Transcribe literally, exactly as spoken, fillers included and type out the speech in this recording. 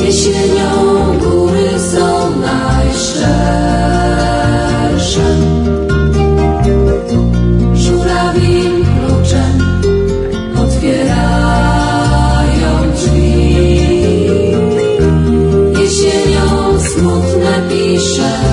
Jesienią góry są najszczersze, żurawim kluczem otwierają drzwi. Jesienią smutne pisze